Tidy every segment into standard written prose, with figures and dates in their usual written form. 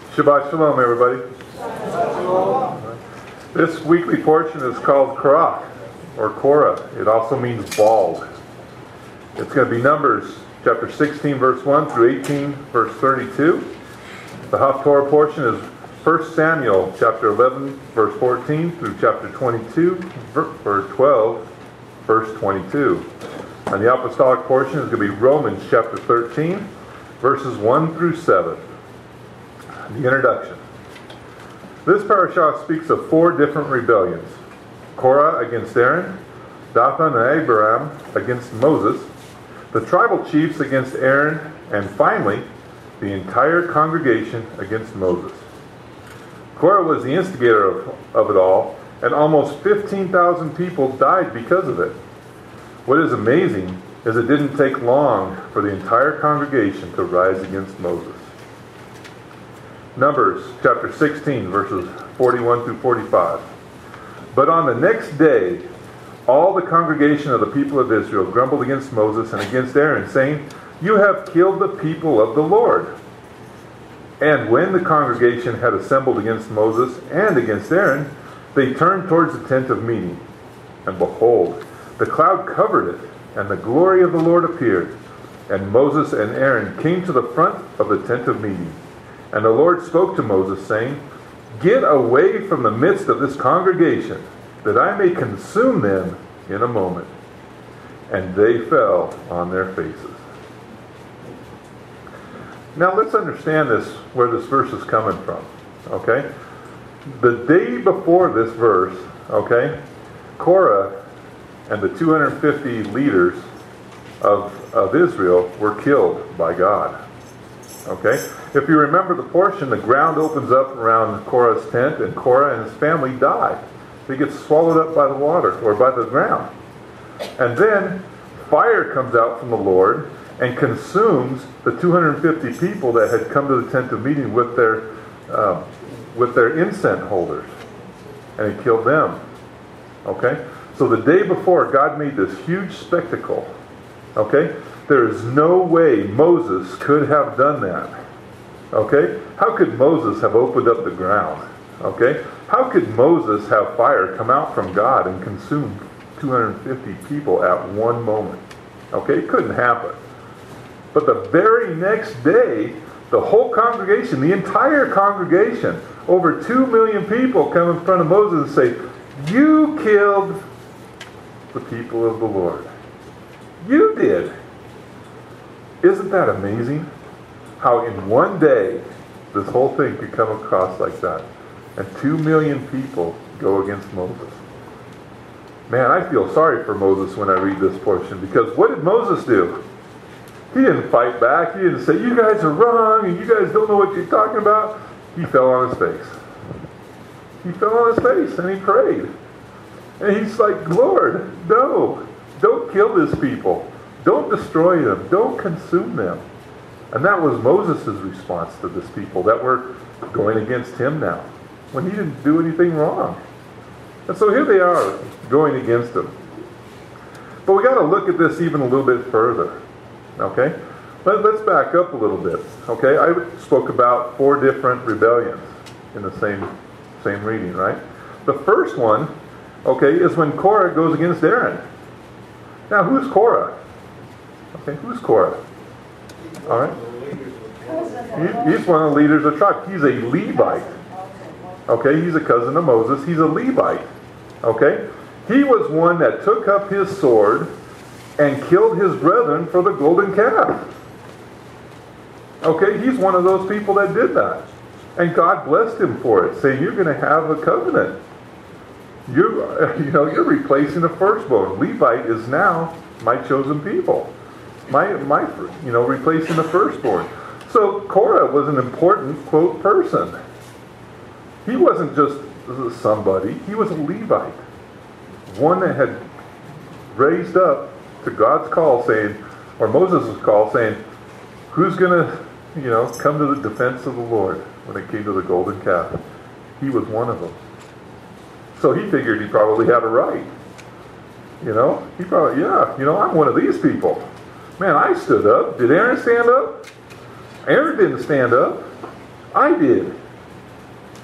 Shabbat Shalom, everybody. This weekly portion is called Korah, or Korah. It also means bald. It's going to be Numbers chapter 16, verse 1 through 18, verse 32. The Haftorah portion is 1 Samuel chapter 11, verse 14 through chapter 22, verse 12, verse 22. And the apostolic portion is going to be Romans chapter 13, verses 1 through 7. The introduction. This parashah speaks of 4 different rebellions. Korah against Aaron, Dathan and Abiram against Moses, the tribal chiefs against Aaron, and finally, the entire congregation against Moses. Korah was the instigator of it all, and almost 15,000 people died because of it. What is amazing is it didn't take long for the entire congregation to rise against Moses. Numbers chapter 16, verses 41 through 45. But on the next day, all the congregation of the people of Israel grumbled against Moses and against Aaron, saying, "You have killed the people of the Lord." And when the congregation had assembled against Moses and against Aaron, they turned towards the tent of meeting. And behold, the cloud covered it, and the glory of the Lord appeared. And Moses and Aaron came to the front of the tent of meeting. And the Lord spoke to Moses, saying, "Get away from the midst of this congregation, that I may consume them in a moment." And they fell on their faces. Now let's understand this, where this verse is coming from. Okay? The day before this verse, okay, Korah and the 250 leaders of Israel were killed by God. Okay? If you remember the portion, the ground opens up around Korah's tent, and Korah and his family die. They get swallowed up by the water, or by the ground. And then fire comes out from the Lord and consumes the 250 people that had come to the tent of meeting with their incense holders. And it killed them. Okay? So the day before, God made this huge spectacle. Okay? There is no way Moses could have done that. Okay? How could Moses have opened up the ground? Okay? How could Moses have fire come out from God and consume 250 people at one moment? Okay? It couldn't happen. But the very next day, the whole congregation, the entire congregation, over 2 million people come in front of Moses and say, "You killed the people of the Lord. You did." Isn't that amazing? How in one day, this whole thing could come across like that. And 2 million people go against Moses. Man, I feel sorry for Moses when I read this portion, because what did Moses do? He didn't fight back. He didn't say, "You guys are wrong, and you guys don't know what you're talking about." He fell on his face. He fell on his face, and he prayed. And he's like, "Lord, no, don't kill this people. Don't destroy them. Don't consume them." And that was Moses' response to this people that were going against him now, when he didn't do anything wrong. And so here they are, going against him. But we got to look at this even a little bit further. Okay? Let's back up a little bit. Okay? I spoke about 4 different rebellions in the same reading, right? The first one, okay, is when Korah goes against Aaron. Now, who's Korah? Okay, who's Korah? All right? He's one of the leaders of the tribe. He's a Levite. Okay, he's a cousin of Moses. He's a Levite. Okay? He was one that took up his sword and killed his brethren for the golden calf. Okay, he's one of those people that did that. And God blessed him for it, saying, "You're going to have a covenant. You're replacing the firstborn. Levite is now my chosen people. Replacing the firstborn." So Korah was an important, quote, person. He wasn't just somebody. He was a Levite. One that had raised up to God's call, saying, or Moses' call, saying, who's going to, come to the defense of the Lord when it came to the golden calf? He was one of them. So he figured he probably had a right. He probably, I'm one of these people. Man, I stood up. Did Aaron stand up? Aaron didn't stand up. I did.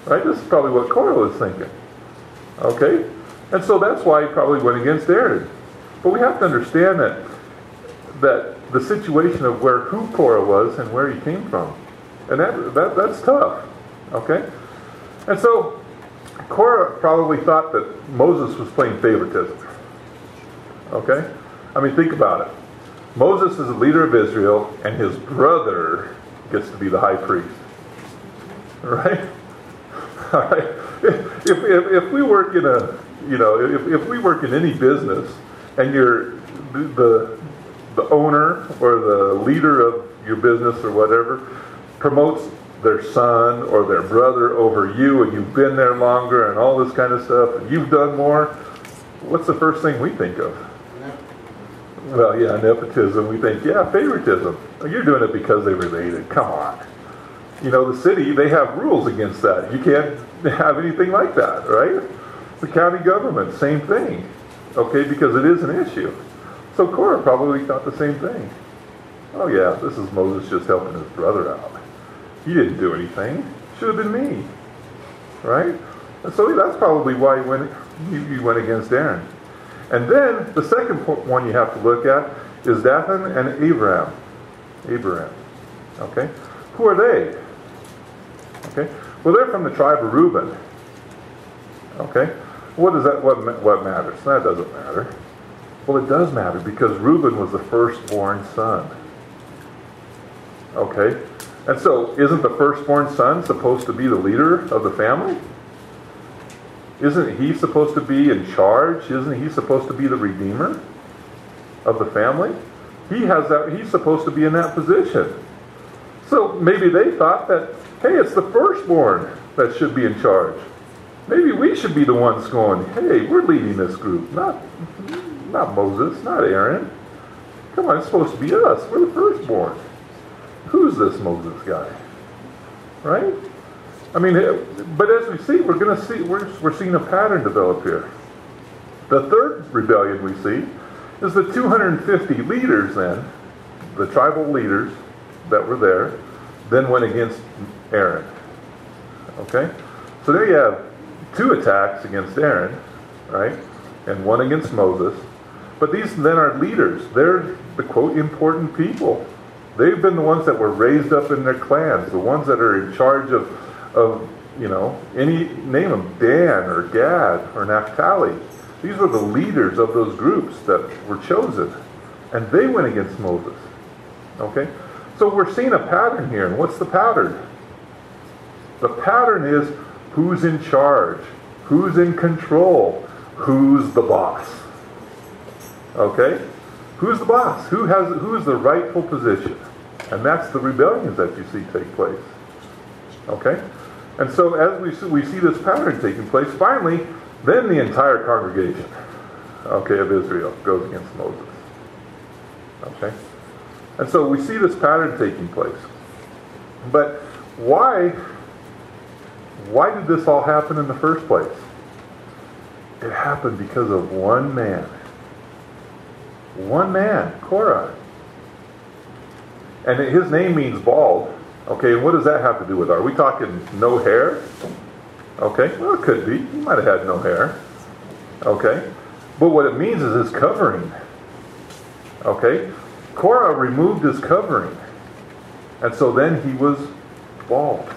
Right? This is probably what Korah was thinking. Okay? And so that's why he probably went against Aaron. But we have to understand that the situation of who Korah was and where he came from. And that's tough. Okay? And so Korah probably thought that Moses was playing favoritism. Okay? I mean, think about it. Moses is the leader of Israel, and his brother gets to be the high priest. Right? All right. If we work in if we work in any business, and you're the owner or the leader of your business or whatever promotes their son or their brother over you, and you've been there longer and all this kind of stuff, and you've done more, what's the first thing we think of? Well, yeah, nepotism. We think, yeah, favoritism. You're doing it because they related. Come on. The city, they have rules against that. You can't have anything like that, right? The county government, same thing. Okay, because it is an issue. So Korah probably thought the same thing. Oh yeah, this is Moses just helping his brother out. He didn't do anything. Should have been me. Right? And so that's probably why he went against Aaron. And then the second one you have to look at is Dathan and Abiram. Okay? Who are they? Okay? Well, they're from the tribe of Reuben. Okay? What matters? That doesn't matter. Well, it does matter because Reuben was the firstborn son. Okay? And so, isn't the firstborn son supposed to be the leader of the family? Isn't he supposed to be in charge? Isn't he supposed to be the redeemer of the family? He's supposed to be in that position. So maybe they thought that, hey, it's the firstborn that should be in charge. Maybe we should be the ones going, hey, we're leading this group, not Moses, not Aaron. Come on, it's supposed to be us. We're the firstborn. Who's this Moses guy? Right? I mean, but as we see, we're seeing a pattern develop here. The third rebellion we see is the 250 leaders then, the tribal leaders that were there, then went against Aaron. Okay? So there you have 2 attacks against Aaron, right? And 1 against Moses. But these then are leaders. They're the, quote, important people. They've been the ones that were raised up in their clans, the ones that are in charge of name them, Dan or Gad or Naphtali. These were the leaders of those groups that were chosen. And they went against Moses. Okay? So we're seeing a pattern here. And what's the pattern? The pattern is who's in charge, who's in control, who's the boss. Okay? Who's the boss? Who is the rightful position? And that's the rebellions that you see take place. Okay? And so as we see this pattern taking place, finally, then the entire congregation, okay, of Israel goes against Moses. Okay? And so we see this pattern taking place. But why did this all happen in the first place? It happened because of one man. One man, Korah. And his name means bald. Okay, and what does that have to do with? Are we talking no hair? Okay, well, it could be. He might have had no hair. Okay, but what it means is his covering. Okay, Korah removed his covering, and so then he was bald.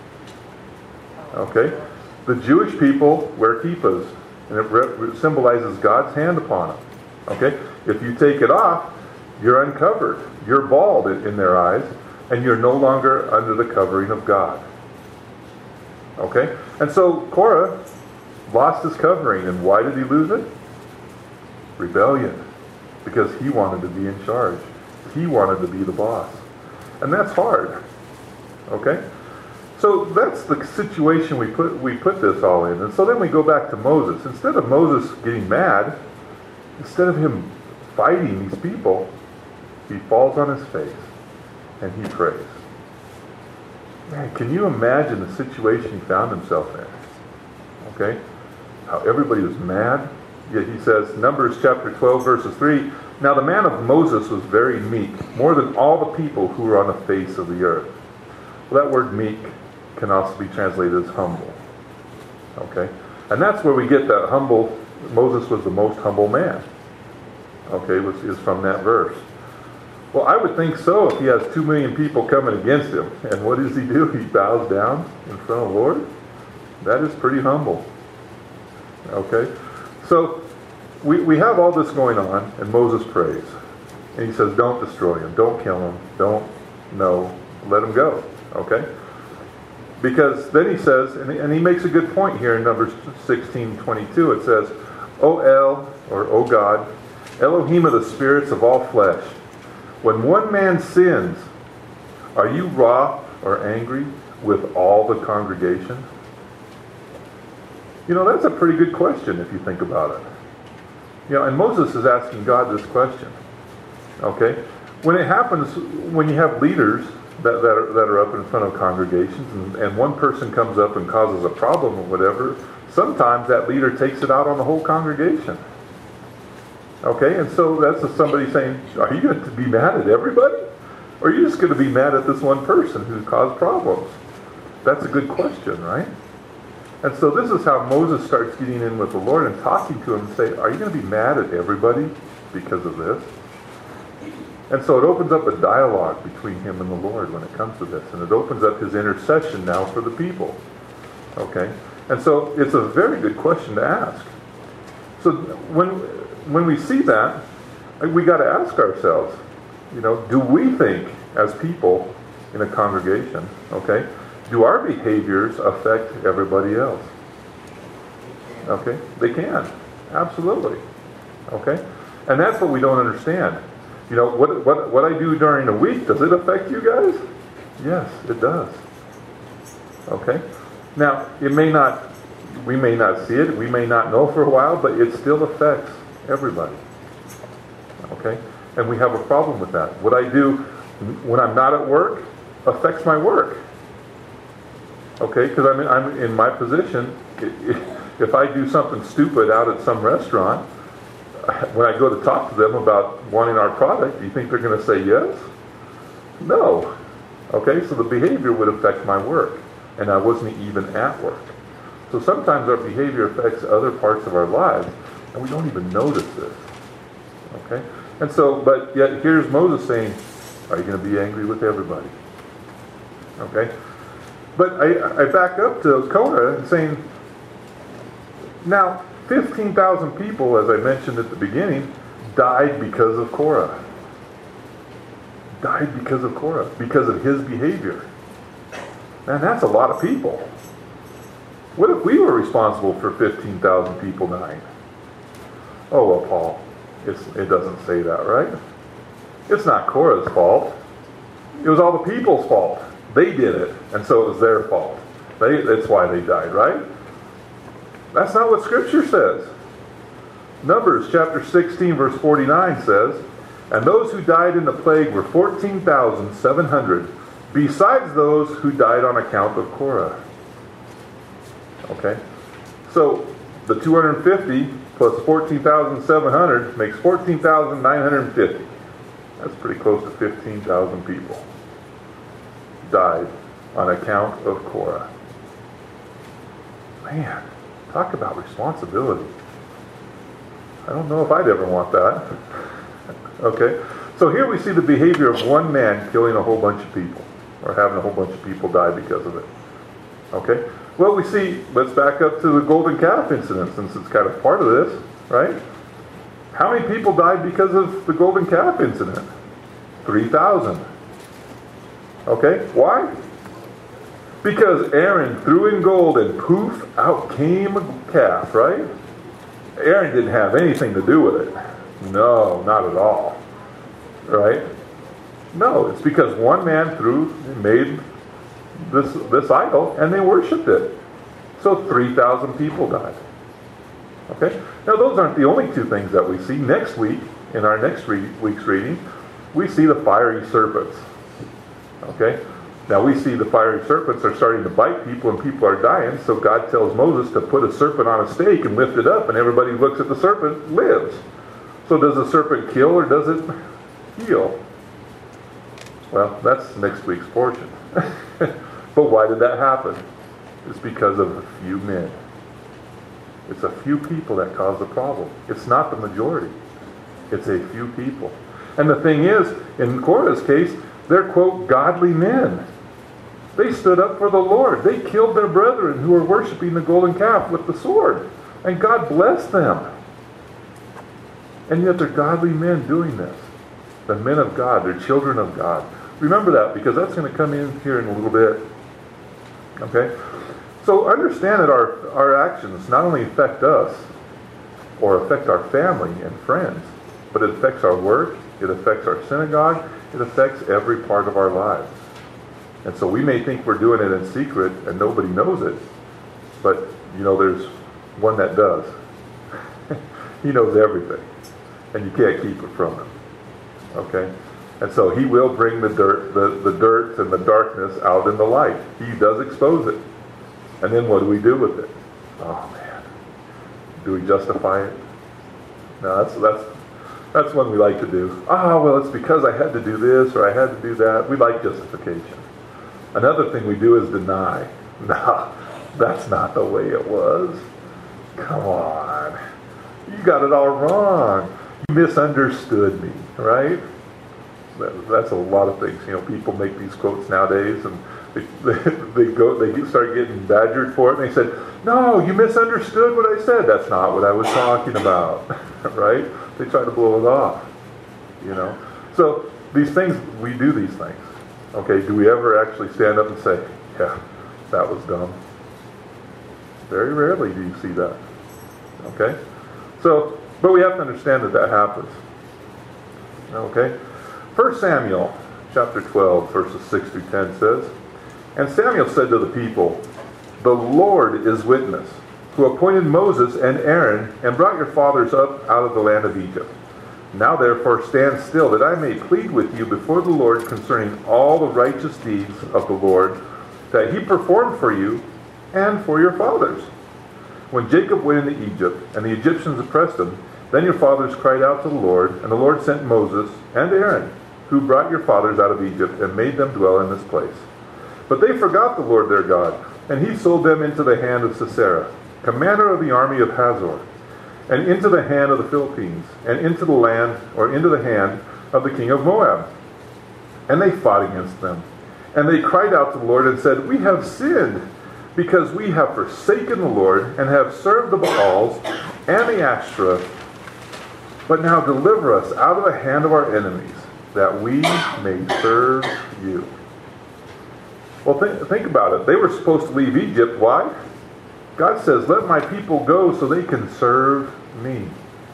Okay, the Jewish people wear kippahs, and it symbolizes God's hand upon them. Okay, if you take it off, you're uncovered. You're bald in their eyes, and you're no longer under the covering of God. Okay? And so Korah lost his covering, and why did he lose it? Rebellion. Because he wanted to be in charge. He wanted to be the boss. And that's hard. Okay? So that's the situation we put this all in. And so then we go back to Moses. Instead of Moses getting mad, instead of him fighting these people, he falls on his face and he prays. Man, can you imagine the situation he found himself in? Okay? How everybody was mad. Yet he says, Numbers chapter 12, verses 3, Now the man of Moses was very meek, more than all the people who were on the face of the earth. Well, that word meek can also be translated as humble. Okay? And that's where we get that humble, Moses was the most humble man. Okay, is from that verse. Well, I would think so if he has 2 million people coming against him. And what does he do? He bows down in front of the Lord? That is pretty humble. Okay? So, we have all this going on, and Moses prays. And he says, don't destroy him. Don't kill him. Let him go. Okay? Because then he says, and he makes a good point here in Numbers 16:22. It says, O El, or O God, Elohim of the spirits of all flesh, when one man sins, are you wroth or angry with all the congregation? You know, that's a pretty good question if you think about it. You know, and Moses is asking God this question. Okay? When it happens, when you have leaders that are up in front of congregations, and one person comes up and causes a problem or whatever, sometimes that leader takes it out on the whole congregation. Okay? And so that's somebody saying, are you going to be mad at everybody? Or are you just going to be mad at this one person who caused problems? That's a good question, right? And so this is how Moses starts getting in with the Lord and talking to him and say, are you going to be mad at everybody because of this? And so it opens up a dialogue between him and the Lord when it comes to this. And it opens up his intercession now for the people. Okay? And so it's a very good question to ask. So when we see that, we got to ask ourselves, you know, do we think as people in a congregation, okay, do our behaviors affect everybody else? Okay? They can. Absolutely. Okay? And that's what we don't understand. You know, what I do during the week, does it affect you guys? Yes, it does. Okay? Now, we may not see it, we may not know for a while, but it still affects everybody. Okay? And we have a problem with that. What I do when I'm not at work affects my work. Okay? Because I'm in my position. If I do something stupid out at some restaurant, when I go to talk to them about wanting our product, do you think they're going to say yes? No. Okay, so the behavior would affect my work, and I wasn't even at work. So sometimes our behavior affects other parts of our lives, and we don't even notice this. Okay? And so, but yet here's Moses saying, are you going to be angry with everybody? Okay? But I back up to Korah and saying, now, 15,000 people, as I mentioned at the beginning, died because of Korah. Died because of Korah, because of his behavior. Man, that's a lot of people. What if we were responsible for 15,000 people dying? Oh, well, Paul, it doesn't say that, right? It's not Korah's fault. It was all the people's fault. They did it, and so it was their fault. That's why they died, right? That's not what Scripture says. Numbers chapter 16 verse 49 says, and those who died in the plague were 14,700, besides those who died on account of Korah. Okay? So, the 250 plus 14,700 makes 14,950. That's pretty close to 15,000 people died on account of Korah. Man, talk about responsibility. I don't know if I'd ever want that. Okay? So here we see the behavior of one man killing a whole bunch of people, or having a whole bunch of people die because of it. Okay? Well, we see, let's back up to the golden calf incident, since it's kind of part of this, right? How many people died because of the golden calf incident? 3,000. Okay? Why? Because Aaron threw in gold and poof, out came a calf, right? Aaron didn't have anything to do with it. No, not at all. Right? No, it's because one man made this idol and they worshipped it. So 3,000 people died. Okay? Now those aren't the only two things that we see. Next week, in our next week's reading, we see the fiery serpents. Okay? Now we see the fiery serpents are starting to bite people and people are dying, so God tells Moses to put a serpent on a stake and lift it up, and everybody who looks at the serpent lives. So does the serpent kill or does it heal? Well, that's next week's portion. But why did that happen? It's because of a few men. It's a few people that cause the problem. It's not the majority. It's a few people. And the thing is, in Korah's case, they're, quote, godly men. They stood up for the Lord. They killed their brethren who were worshiping the golden calf with the sword. And God blessed them. And yet they're godly men doing this. The men of God. They're children of God. Remember that, because that's going to come in here in a little bit. Okay? So understand that our actions not only affect us or affect our family and friends, but it affects our work, it affects our synagogue, it affects every part of our lives. And so we may think we're doing it in secret and nobody knows it, but there's one that does. He knows everything, and you can't keep it from him. Okay? And so he will bring the dirt and the darkness out in the light. He does expose it. And then what do we do with it? Oh man. Do we justify it? No, that's one we like to do. Well, it's because I had to do this or I had to do that. We like justification. Another thing we do is deny. No, that's not the way it was. Come on. You got it all wrong. You misunderstood me, right? That's a lot of things. People make these quotes nowadays, and they start getting badgered for it, and they said, "No, you misunderstood what I said. That's not what I was talking about." Right? They try to blow it off. So these things, we do these things. Okay, do we ever actually stand up and say, "Yeah, that was dumb"? Very rarely do you see that. Okay? So, but we have to understand that happens. Okay? 1 Samuel chapter 12, verses 6 through 10 says, "And Samuel said to the people, 'The Lord is witness, who appointed Moses and Aaron, and brought your fathers up out of the land of Egypt. Now therefore stand still, that I may plead with you before the Lord concerning all the righteous deeds of the Lord, that he performed for you and for your fathers. When Jacob went into Egypt, and the Egyptians oppressed him, then your fathers cried out to the Lord, and the Lord sent Moses and Aaron, who brought your fathers out of Egypt, and made them dwell in this place. But they forgot the Lord their God, and he sold them into the hand of Sisera, commander of the army of Hazor, and into the hand of the Philistines, and into the hand of the king of Moab. And they fought against them. And they cried out to the Lord and said, 'We have sinned, because we have forsaken the Lord, and have served the Baals and the Ashtoreth. But now deliver us out of the hand of our enemies, that we may serve you.'" Well, think about it. They were supposed to leave Egypt. Why? God says, "Let my people go so they can serve me."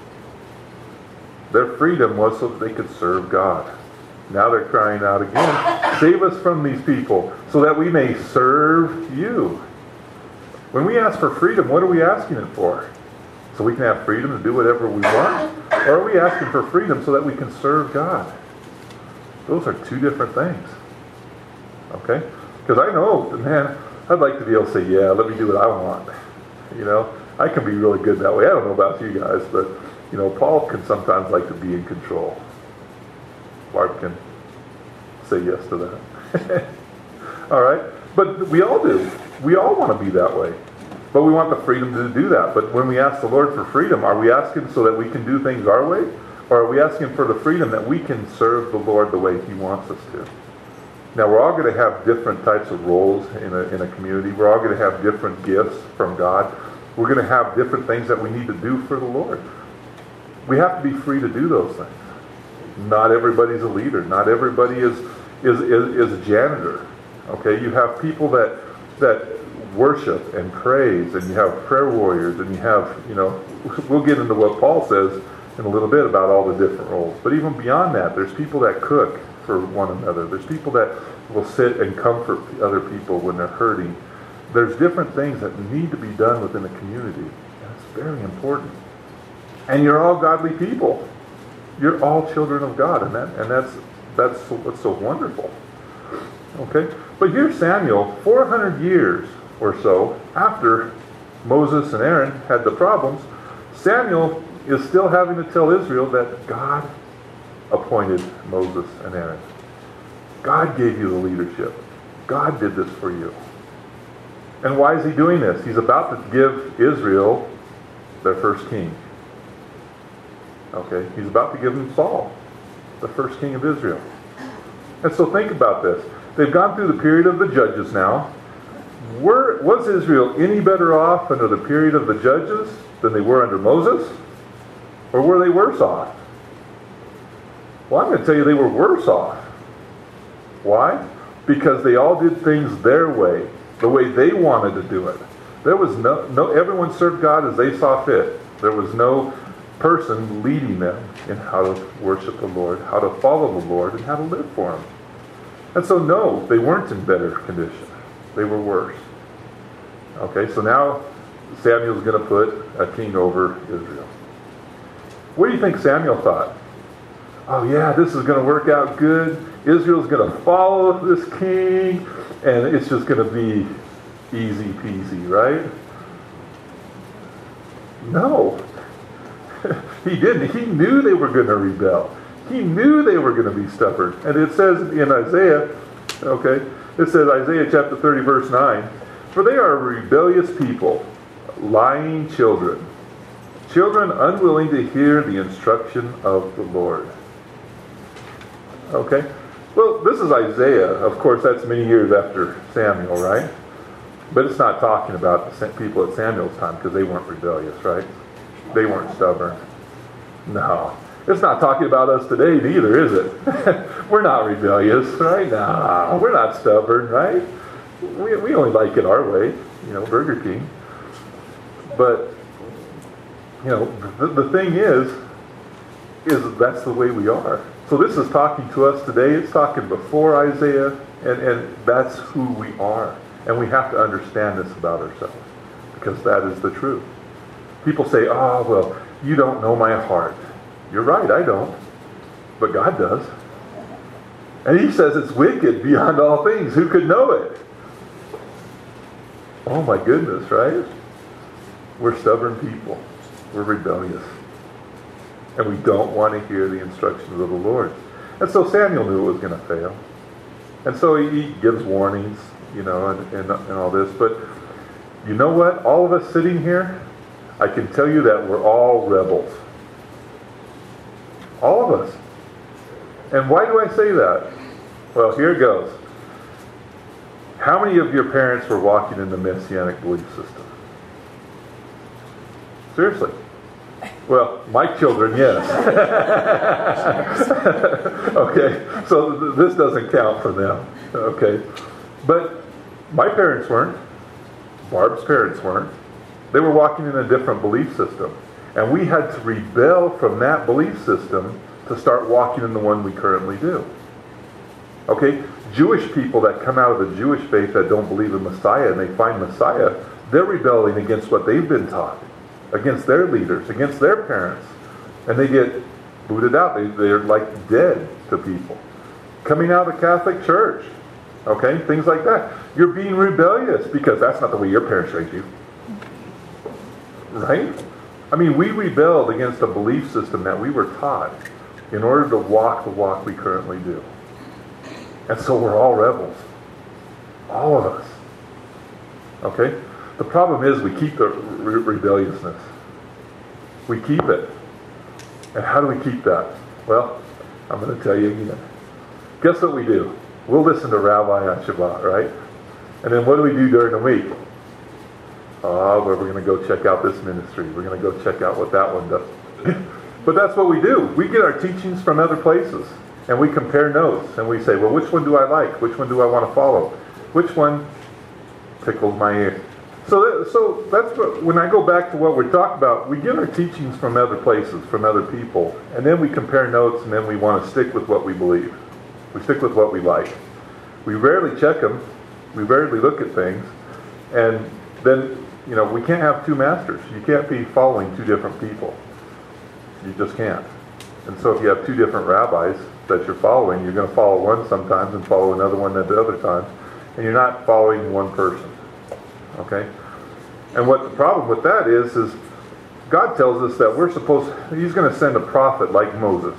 Their freedom was so that they could serve God. Now they're crying out again, "Save us from these people so that we may serve you." When we ask for freedom, what are we asking it for? So we can have freedom to do whatever we want? Or are we asking for freedom so that we can serve God? Those are two different things. Okay? Because I know, man, I'd like to be able to say, "Yeah, let me do what I want." I can be really good that way. I don't know about you guys, but, Paul can sometimes like to be in control. Bart can say yes to that. All right? But we all do. We all want to be that way. But we want the freedom to do that. But when we ask the Lord for freedom, are we asking so that we can do things our way? Or are we asking for the freedom that we can serve the Lord the way he wants us to? Now, we're all going to have different types of roles in a community. We're all going to have different gifts from God. We're going to have different things that we need to do for the Lord. We have to be free to do those things. Not everybody's a leader. Not everybody is a janitor. Okay, you have people that worship and praise, and you have prayer warriors, and you have, we'll get into what Paul says in a little bit about all the different roles. But even beyond that, there's people that cook for one another. There's people that will sit and comfort other people when they're hurting. There's different things that need to be done within a community. That's very important. And you're all godly people. You're all children of God, and that's what's so wonderful. Okay? But here's Samuel, 400 years or so after Moses and Aaron had the problems, Samuel is still having to tell Israel that God appointed Moses and Aaron. God gave you the leadership. God did this for you. And why is he doing this? He's about to give Israel their first king. Okay, he's about to give them Saul, the first king of Israel. And so think about this. They've gone through the period of the judges now. Was Israel any better off under the period of the judges than they were under Moses? Or were they worse off? Well, I'm going to tell you they were worse off. Why? Because they all did things their way, the way they wanted to do it. There was no everyone served God as they saw fit. There was no person leading them in how to worship the Lord, how to follow the Lord, and how to live for Him. And so no, they weren't in better condition. They were worse. Okay, so now Samuel's going to put a king over Israel. What do you think Samuel thought? Oh yeah, this is going to work out good. Israel's going to follow this king, and it's just going to be easy peasy, right? No. He didn't. He knew they were going to rebel. He knew they were going to be stubborn. And it says in Isaiah, okay, it says Isaiah chapter 30 verse 9, for they are a rebellious people, lying children, children unwilling to hear the instruction of the Lord. Okay? Well, this is Isaiah. Of course, that's many years after Samuel, right? But it's not talking about the people at Samuel's time because they weren't rebellious, right? They weren't stubborn. No. It's not talking about us today neither, is it? We're not rebellious, right? No, we're not stubborn, right? We only like it our way, Burger King. But, the thing is that's the way we are. So this is talking to us today. It's talking before Isaiah, and that's who we are. And we have to understand this about ourselves, because that is the truth. People say, oh, well, you don't know my heart. You're right, I don't. But God does. And He says it's wicked beyond all things. Who could know it? Oh my goodness, right? We're stubborn people. We're rebellious. And we don't want to hear the instructions of the Lord. And so Samuel knew it was going to fail. And so he gives warnings, and all this. But you know what? All of us sitting here, I can tell you that we're all rebels. All of us. And why do I say that? Well, here it goes. How many of your parents were walking in the Messianic belief system? Seriously. Well, my children, yes. Okay, so this doesn't count for them. Okay. But my parents weren't. Barb's parents weren't. They were walking in a different belief system. And we had to rebel from that belief system to start walking in the one we currently do. Okay? Jewish people that come out of the Jewish faith that don't believe in Messiah and they find Messiah, they're rebelling against what they've been taught, against their leaders, against their parents. And they get booted out. They're like dead to people. Coming out of the Catholic Church. Okay? Things like that. You're being rebellious because that's not the way your parents raised you. Right? I mean, we rebelled against a belief system that we were taught in order to walk the walk we currently do. And so we're all rebels. All of us. Okay? The problem is we keep the rebelliousness. We keep it. And how do we keep that? Well, I'm going to tell you again. Guess what we do? We'll listen to Rabbi on Shabbat, right? And then what do we do during the week? Well, we're going to go check out this ministry. We're going to go check out what that one does. But that's what we do. We get our teachings from other places. And we compare notes. And we say, well, which one do I like? Which one do I want to follow? Which one tickles my ear? So that's what, when I go back to what we're talking about, we get our teachings from other places, from other people. And then we compare notes, and then we want to stick with what we believe. We stick with what we like. We rarely check them. We rarely look at things. And then, we can't have two masters. You can't be following two different people. You just can't. And so if you have two different rabbis that you're following, you're going to follow one sometimes and follow another one at the other times. And you're not following one person. Okay? And what the problem with that is God tells us that He's going to send a prophet like Moses.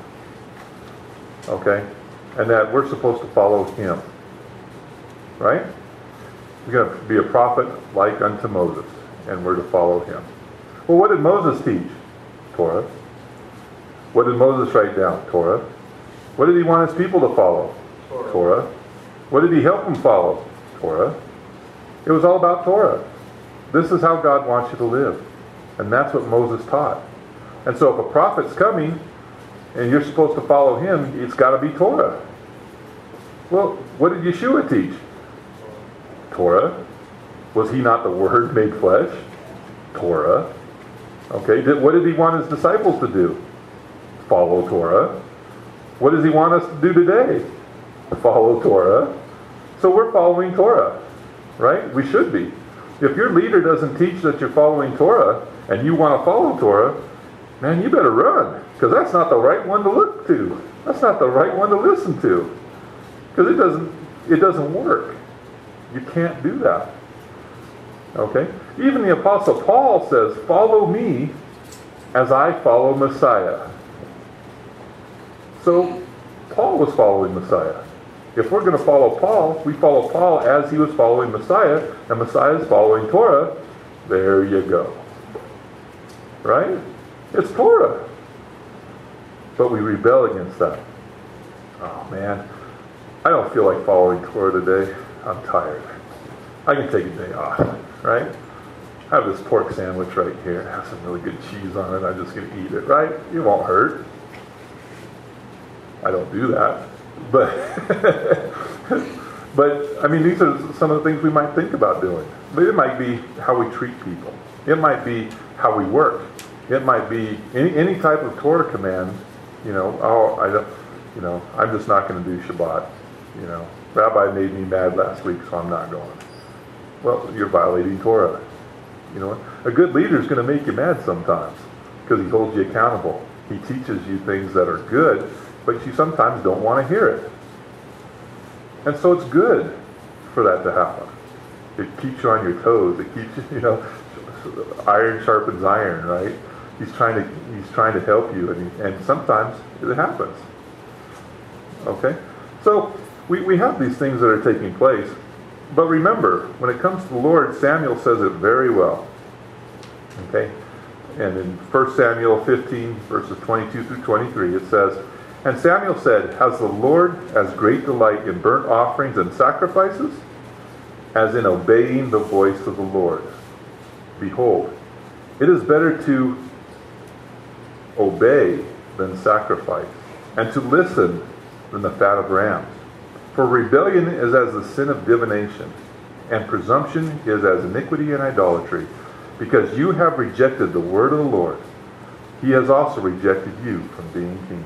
Okay? And that we're supposed to follow him. Right? He's going to be a prophet like unto Moses. And we're to follow him. Well, what did Moses teach? Torah. What did Moses write down? Torah. What did he want his people to follow? Torah. What did he help them follow? Torah. It was all about Torah. This is how God wants you to live. And that's what Moses taught. And so if a prophet's coming and you're supposed to follow him, it's got to be Torah. Well, what did Yeshua teach? Torah. Was he not the Word made flesh? Torah. Okay, what did he want his disciples to do? Follow Torah. What does he want us to do today? Follow Torah. So we're following Torah, right? We should be. If your leader doesn't teach that you're following Torah and you want to follow Torah, man, you better run, because that's not the right one to look to. That's not the right one to listen to, because it doesn't work. You can't do that. Okay? Even the Apostle Paul says, follow me as I follow Messiah. So Paul was following Messiah. If we're going to follow Paul, we follow Paul as he was following Messiah, and Messiah is following Torah. There you go. Right? It's Torah. But we rebel against that. Oh man, I don't feel like following Torah today. I'm tired. I can take a day off, right? I have this pork sandwich right here. It has some really good cheese on it. I'm just going to eat it, right? It won't hurt. I don't do that. But, I mean, these are some of the things we might think about doing. But it might be how we treat people. It might be how we work. It might be any type of Torah command. I'm just not going to do Shabbat. Rabbi made me mad last week, so I'm not going. Well, you're violating Torah. A good leader is going to make you mad sometimes because he holds you accountable. He teaches you things that are good, but you sometimes don't want to hear it. And so it's good for that to happen. It keeps you on your toes. It keeps you, iron sharpens iron, right? He's trying to help you, and sometimes it happens. Okay? So we have these things that are taking place. But remember, when it comes to the Lord, Samuel says it very well. Okay? And in 1 Samuel 15, verses 22 through 23, it says, "And Samuel said, Has the Lord as great delight in burnt offerings and sacrifices, as in obeying the voice of the Lord? Behold, it is better to obey than sacrifice, and to listen than the fat of rams. For rebellion is as the sin of divination, and presumption is as iniquity and idolatry. Because you have rejected the word of the Lord, he has also rejected you from being king."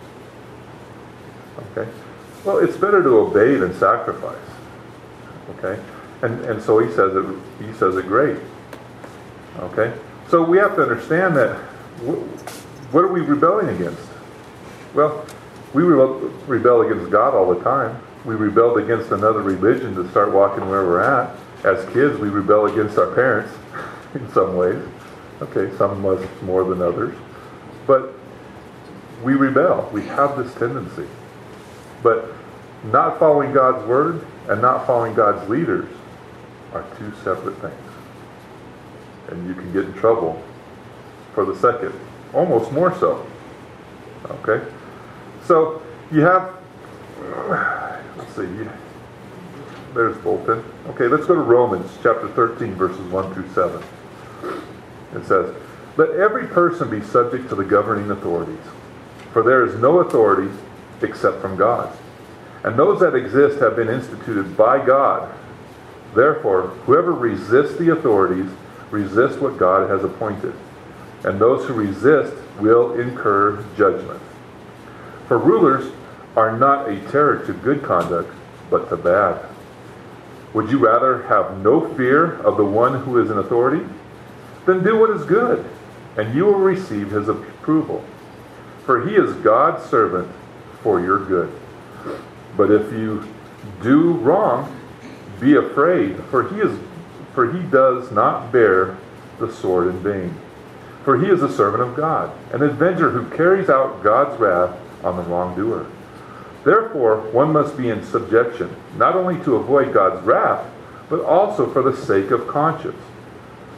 Okay? Well, it's better to obey than sacrifice. Okay? And so he says it great. Okay? So we have to understand that what are we rebelling against? Well, we rebel against God all the time. We rebelled against another religion to start walking where we're at. As kids, we rebel against our parents in some ways. Okay, some of us more than others. But we rebel. We have this tendency. But not following God's word and not following God's leaders are two separate things. And you can get in trouble for the second. Almost more so. Okay? So, you have... Let's see. There's Bolton. Okay, let's go to Romans chapter 13, verses 1 through 7. It says, "Let every person be subject to the governing authorities, for there is no authority except from God. And those that exist have been instituted by God. Therefore, whoever resists the authorities resists what God has appointed. And those who resist will incur judgment. For rulers are not a terror to good conduct, but to bad. Would you rather have no fear of the one who is in authority? Then do what is good, and you will receive his approval. For he is God's servant for your good. But if you do wrong, be afraid, for he does not bear the sword in vain. For he is a servant of God, an avenger who carries out God's wrath on the wrongdoer. Therefore, one must be in subjection, not only to avoid God's wrath, but also for the sake of conscience.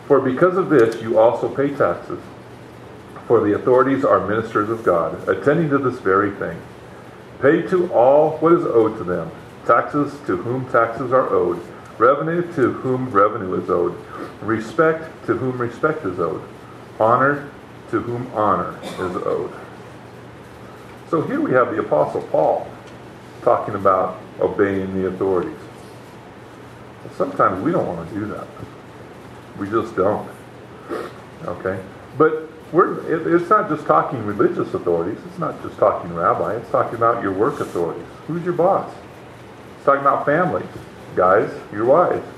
For because of this you also pay taxes. For the authorities are ministers of God, attending to this very thing. Pay to all what is owed to them, taxes to whom taxes are owed, revenue to whom revenue is owed, respect to whom respect is owed, honor to whom honor is owed. So here we have the Apostle Paul talking about obeying the authorities. Sometimes we don't want to do that. We just don't. Okay? But it's not just talking religious authorities. It's not just talking rabbi. It's talking about your work authorities. Who's your boss? It's talking about family. Guys, your wives.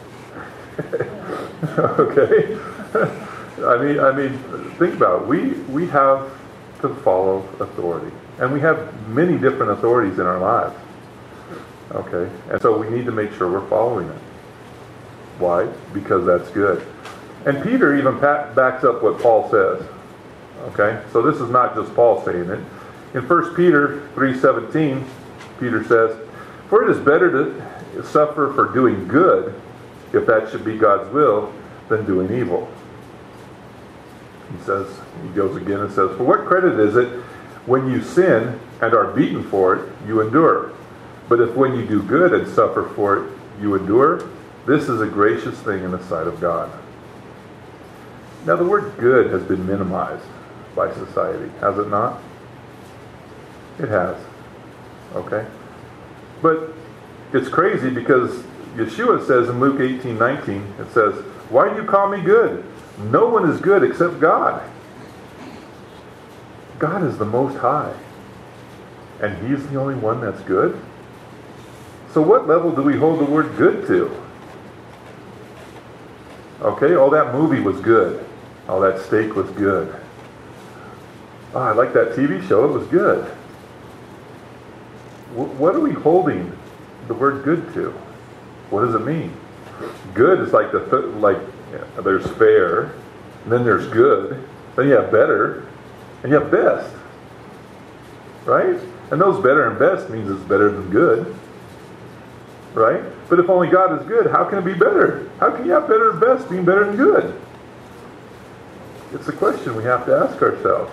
Okay? I mean, think about it. We have to follow authority. And we have many different authorities in our lives. Okay? And so we need to make sure we're following it. Why? Because that's good. And Peter even backs up what Paul says. Okay? So this is not just Paul saying it. In 1 Peter 3:17, Peter says, "For it is better to suffer for doing good, if that should be God's will, than doing evil." He goes again and says, "For what credit is it when you sin and are beaten for it, you endure? But if when you do good and suffer for it, you endure, this is a gracious thing in the sight of God." Now the word good has been minimized by society, has it not? It has. Okay? But it's crazy because Yeshua says in Luke 18:19, it says, "Why do you call me good? No one is good except God." God is the Most High. And He's the only one that's good? So what level do we hold the word good to? Okay, oh, that movie was good. Oh, that steak was good. Oh, I like that TV show. It was good. What are we holding the word good to? What does it mean? Good is like there's fair, and then there's good, then you have better, and you have best. Right? And those better and best means it's better than good. Right? But if only God is good, how can it be better? How can you have better and best being better than good? It's a question we have to ask ourselves.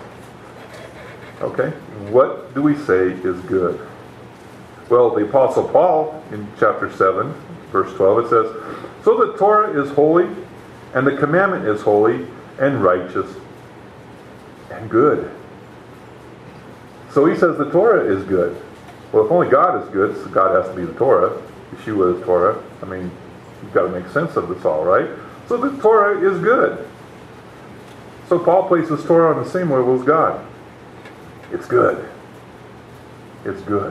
Okay? What do we say is good? Well, the Apostle Paul, in chapter 7, verse 12, it says, "So the Torah is holy, and the commandment is holy, and righteous, and good." So he says the Torah is good. Well, if only God is good, so God has to be the Torah. Yeshua is Torah. I mean, you've got to make sense of this all, right? So the Torah is good. So Paul places Torah on the same level as God. It's good. It's good.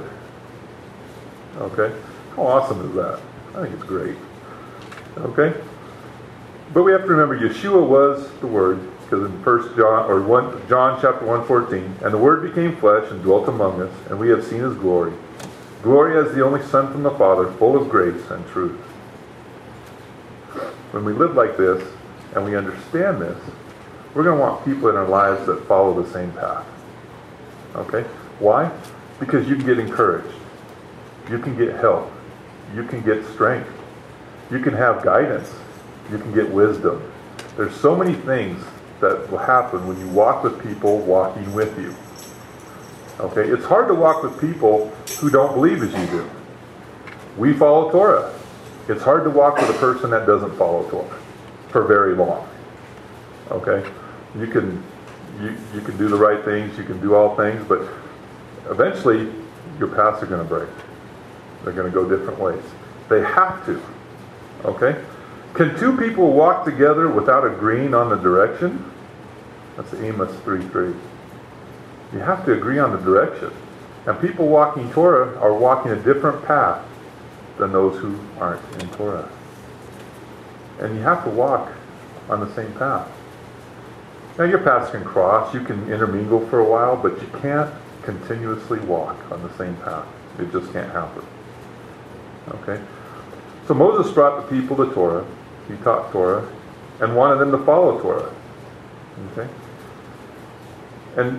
Okay? How awesome is that? I think it's great. Okay? But we have to remember Yeshua was the Word, because in John chapter 1:14, "And the Word became flesh and dwelt among us, and we have seen His glory. Glory as the only Son from the Father, full of grace and truth." When we live like this, and we understand this, we're going to want people in our lives that follow the same path. Okay? Why? Because you can get encouraged. You can get help. You can get strength. You can have guidance. You can get wisdom. There's so many things that will happen when you walk with people walking with you. Okay? It's hard to walk with people who don't believe as you do. We follow Torah. It's hard to walk with a person that doesn't follow Torah for very long. Okay? You can do the right things, you can do all things, but eventually your paths are going to break. They're going to go different ways. They have to. Okay? Can two people walk together without agreeing on the direction? That's Amos 3:3. You have to agree on the direction. And people walking Torah are walking a different path than those who aren't in Torah. And you have to walk on the same path. Now your paths can cross, you can intermingle for a while, but you can't continuously walk on the same path. It just can't happen. Okay? So Moses brought the people to Torah. He taught Torah and wanted them to follow Torah. Okay? And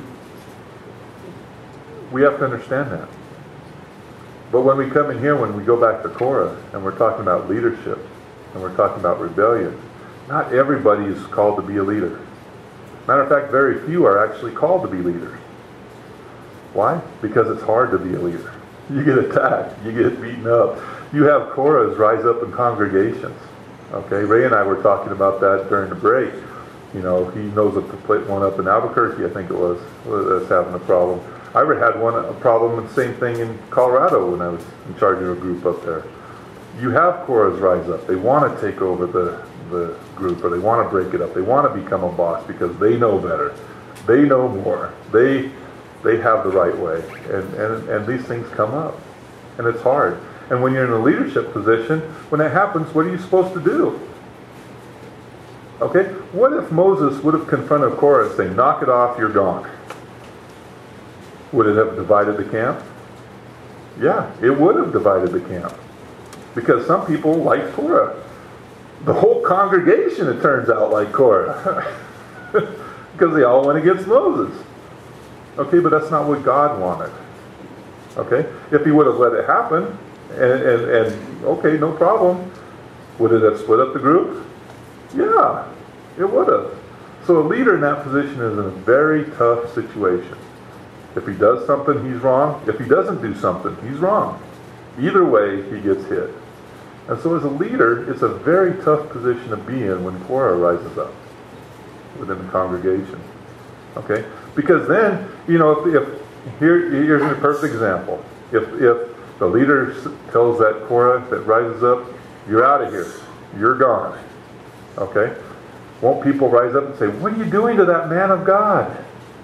we have to understand that. But when we come in here, when we go back to Torah, and we're talking about leadership, and we're talking about rebellion, Not everybody is called to be a leader. Matter of fact, very few are actually called to be leaders. Why? Because it's hard to be a leader. You get attacked. You get beaten up. You have Korahs rise up in congregations. Okay, Ray and I were talking about that during the break. You know, he knows one up in Albuquerque, I think it was, that's having a problem. I had a problem, and the same thing in Colorado when I was in charge of a group up there. You have Korahs rise up. They want to take over the group, or they want to break it up. They want to become a boss because they know better. They know more. They have the right way. And these things come up. And it's hard. And when you're in a leadership position, when that happens, what are you supposed to do? Okay? What if Moses would have confronted Korah and saying, knock it off, you're gone? Would it have divided the camp? Yeah, it would have divided the camp. Because some people like Korah. The whole congregation, it turns out, like Korah. Because they all went against Moses. Okay, but that's not what God wanted. Okay? If he would have let it happen, and okay, no problem, would it have split up the group? Yeah, it would have. So a leader in that position is in a very tough situation. If he does something, he's wrong. If he doesn't do something, he's wrong. Either way, he gets hit. And so as a leader, it's a very tough position to be in when Korah rises up within the congregation. Okay? Because then, you know, here's a perfect example. If the leader tells that Korah that rises up, you're out of here. You're gone. Okay? Won't people rise up and say, what are you doing to that man of God?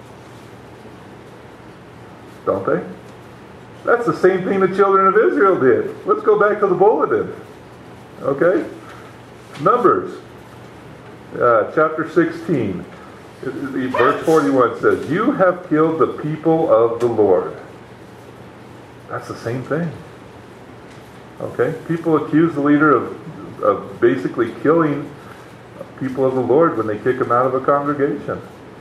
Don't they? That's the same thing the children of Israel did. Let's go back to the bulletin. Okay? Numbers. Chapter 16. Verse 41 says, you have killed the people of the Lord. That's the same thing. Okay? People accuse the leader of basically killing people of the Lord when they kick them out of a congregation.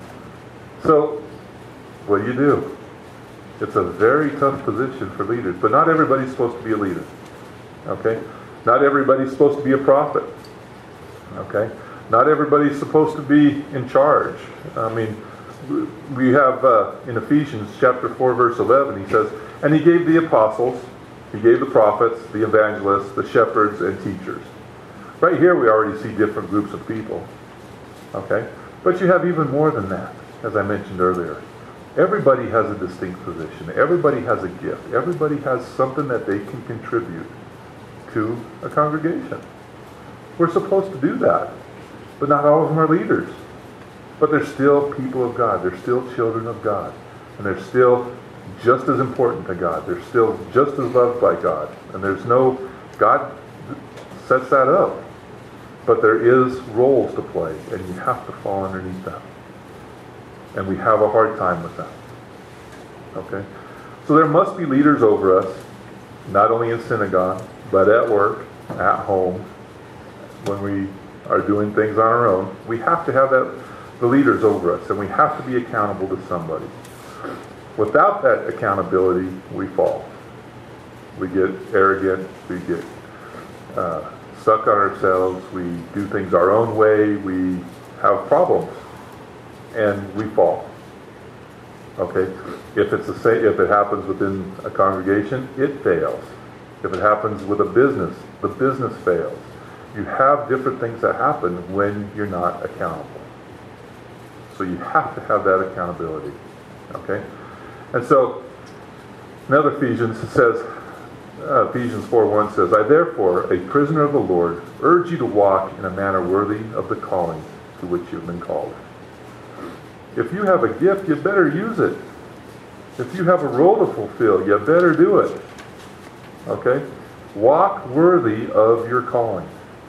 So, what do? It's a very tough position for leaders. But not everybody's supposed to be a leader. Okay? Not everybody's supposed to be a prophet. Okay? Not everybody's supposed to be in charge. I mean, we have in Ephesians chapter 4 verse 11, he says, and he gave the apostles, he gave the prophets, the evangelists, the shepherds, and teachers. Right here we already see different groups of people. Okay? But you have even more than that, as I mentioned earlier. Everybody has a distinct position. Everybody has a gift. Everybody has something that they can contribute to a congregation. We're supposed to do that. But not all of them are leaders. But they're still people of God. They're still children of God. And they're still just as important to God. They're still just as loved by God. And God sets that up. But there is roles to play. And you have to fall underneath them. And we have a hard time with that. Okay? So there must be leaders over us, not only in synagogue, but at work, at home, when we are doing things on our own. We have to have the leaders over us, and we have to be accountable to somebody. Without that accountability, we fall. We get arrogant, we get stuck on ourselves, we do things our own way, we have problems. And we fall. Okay? If it happens within a congregation, it fails. If it happens with a business, the business fails. You have different things that happen when you're not accountable. So you have to have that accountability. Okay? And so, another Ephesians says, Ephesians 4:1 says, I therefore, a prisoner of the Lord, urge you to walk in a manner worthy of the calling to which you've been called. If you have a gift, you better use it. If you have a role to fulfill, you better do it. Okay? Walk worthy of your calling.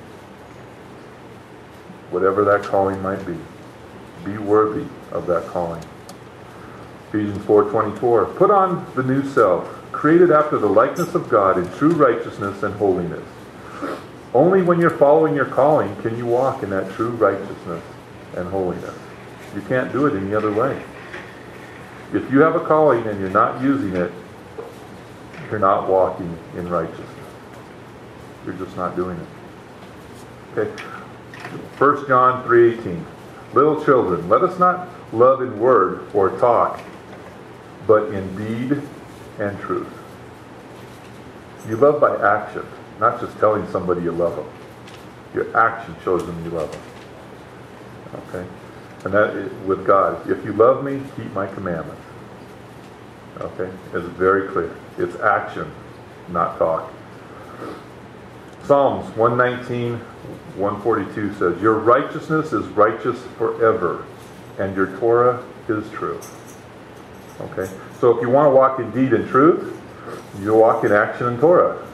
Whatever that calling might be. Be worthy of that calling. Ephesians 4:24. Put on the new self, created after the likeness of God in true righteousness and holiness. Only when you're following your calling can you walk in that true righteousness and holiness. You can't do it any other way. If you have a calling and you're not using it, you're not walking in righteousness. You're just not doing it. Okay? 1 John 3:18. Little children, let us not love in word or talk, but in deed and truth. You love by action, not just telling somebody you love them. Your action shows them you love them. Okay? And that is with God. If you love me, keep my commandments. Okay? It's very clear. It's action, not talk. Psalms 119, 142 says, your righteousness is righteous forever, and your Torah is true. Okay? So if you want to walk in deed and truth, you walk in action and Torah.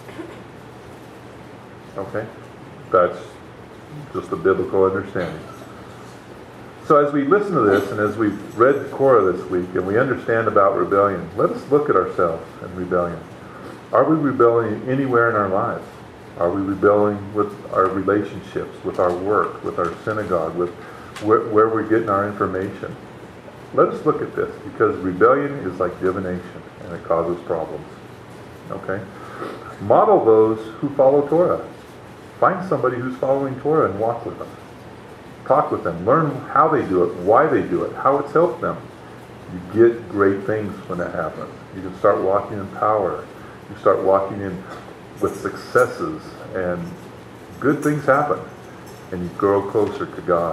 Okay? That's just a biblical understanding. So as we listen to this, and as we've read Korah this week, and we understand about rebellion, let us look at ourselves in rebellion. Are we rebelling anywhere in our lives? Are we rebelling with our relationships, with our work, with our synagogue, with where we're getting our information? Let us look at this, because rebellion is like divination, and it causes problems. Okay? Model those who follow Torah. Find somebody who's following Torah and walk with them. Talk with them. Learn how they do it, why they do it, how it's helped them. You get great things when that happens. You can start walking in power. You start walking in with successes, and good things happen. And you grow closer to God.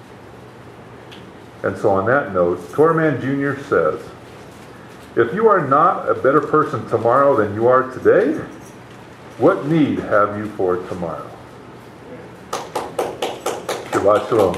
And so on that note, Torahman Jr. says, if you are not a better person tomorrow than you are today, what need have you for tomorrow? Shabbat Shalom.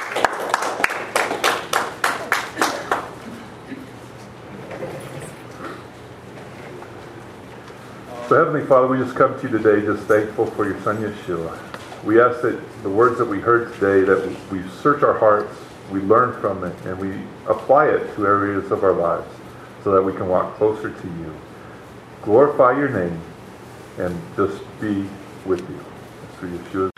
So Heavenly Father, we just come to you today just thankful for your Son Yeshua. We ask that the words that we heard today, that we search our hearts, we learn from it, and we apply it to areas of our lives so that we can walk closer to you. Glorify your name and just be with you. Through Yeshua.